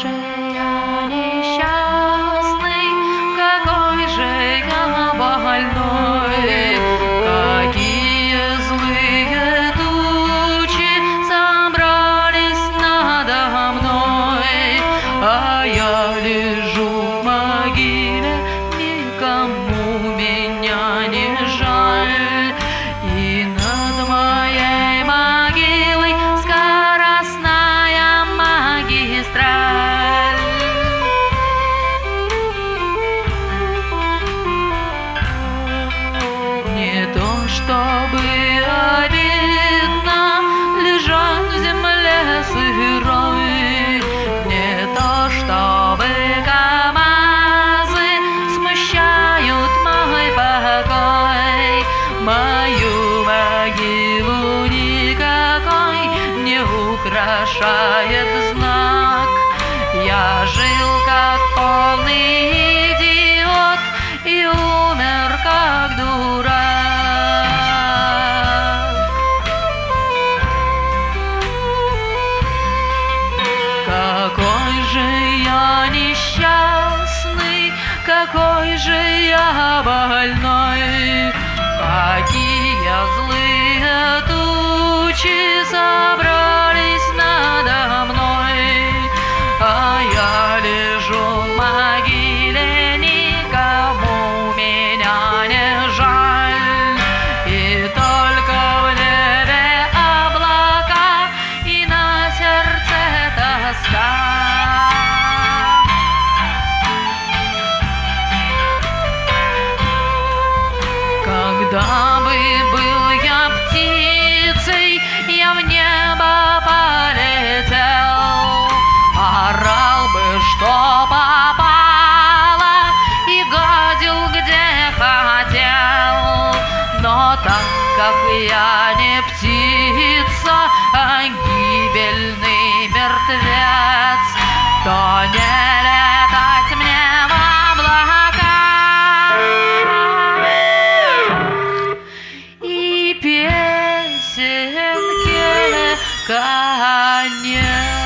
же я несчастный, какой же я больной, какие злые тучи собрались надо мной, а я лежу в могиле, никому меня не жаль, и над моей могилой скоростная магистраль. Не то чтобы обидно лежать в земле сырой, не то чтобы КамАЗы смущают мой покой, мою могилу никакой не украшает знак. Я жил как полный идиот и умер как дурак. Какой же я несчастный, какой же я больной, какие злые тучи собрались надо мной, а я лежу в могиле, никому меня не жаль, и только в небе облака и на сердце тоска. Когда бы был я птицей, я в небо полетел, орал бы, что попало, и гадил, где хотел. Но так как я не птица, а гибельный мертвец, то не летать мне в облака и песенке конец.